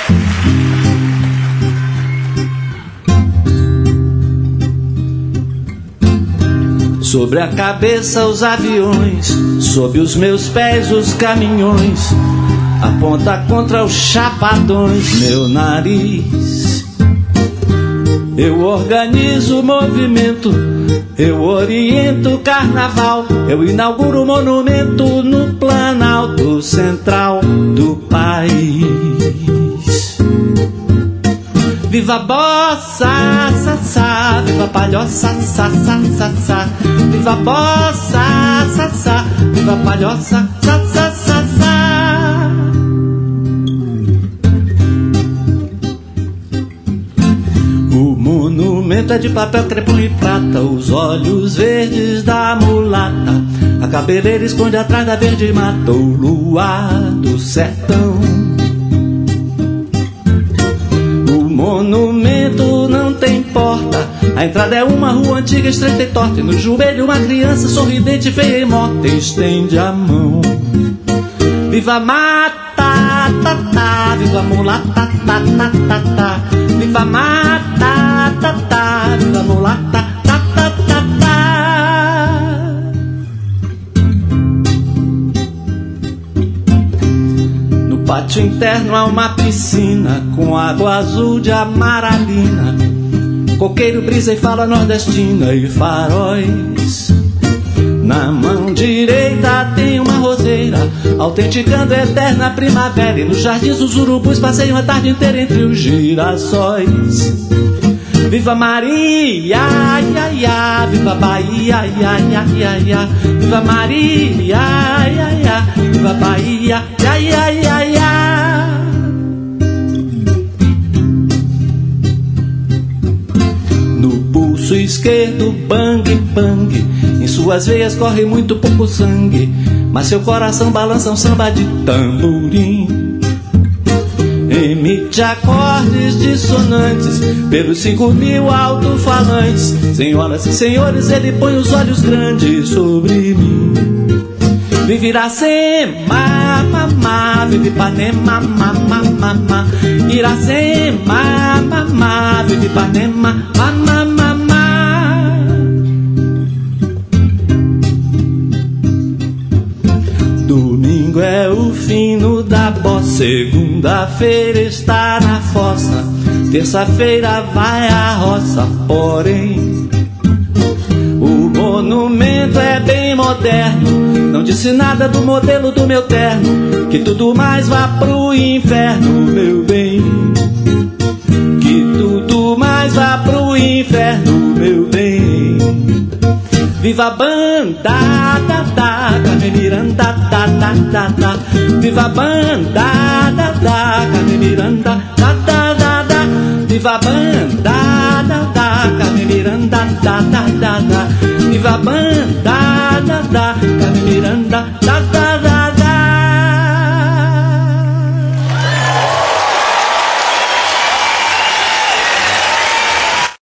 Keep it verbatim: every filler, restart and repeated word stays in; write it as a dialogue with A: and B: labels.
A: Sobre a cabeça os aviões, sob os meus pés os caminhões, aponta contra os chapadões meu nariz. Eu organizo o movimento, eu oriento o carnaval, eu inauguro o monumento no Planalto Central do país. Viva a bossa, sa, sa, viva a palhoça, sa, sa, sa, sa. Viva a bossa, sa, sa, viva a palhoça, sa, sa, sa, sa. O monumento é de papel, crepom e prata, os olhos verdes da mulata, a cabeleira esconde atrás da verde mata, o luar do sertão. O monumento não tem porta, a entrada é uma rua antiga, estreita e torta, e no joelho uma criança sorridente, feia e morta, estende a mão. Viva a mata, ta, ta, viva a mulata, ta, ta, ta, ta. Viva a mata, ta, ta, viva a mulata, ta, ta, ta, ta. No pátio interno há uma piscina com água azul de amaralina, coqueiro, brisa e fala nordestina e faróis. Na mão direita tem uma roseira, autenticando a eterna primavera, e nos jardins os urubus passeiam a tarde inteira entre os girassóis. Viva Maria, ia, ia, viva Bahia, ia, ia, ia, ia. Viva Maria, ia, ia, viva Bahia, ia, ia, ia, ia. No pulso esquerdo, bang, bang, em suas veias corre muito pouco sangue, mas seu coração balança um samba de tamborim. Emite acordes dissonantes pelos cinco mil alto-falantes. Senhoras e senhores, ele põe os olhos grandes sobre mim. Vive Iracema, mamá, vive Ipanema, mamá, mamá. Iracema, mamá, vive Ipanema, mamá, mamá. Domingo é o fino da bossa, segunda-feira está na fossa, terça-feira vai à roça, porém o monumento é bem moderno, não disse nada do modelo do meu terno, que tudo mais vá pro inferno, meu bem, que tudo mais vá pro inferno, meu bem. Viva a banda, da, da, Carmen Miranda, da, da, da, da. Viva a banda, da, da, Carmen Miranda, da, da, da, da. Viva a banda, da, da, Carmen Miranda, da, da, da, da. Viva a banda, da, da, Carmen Miranda.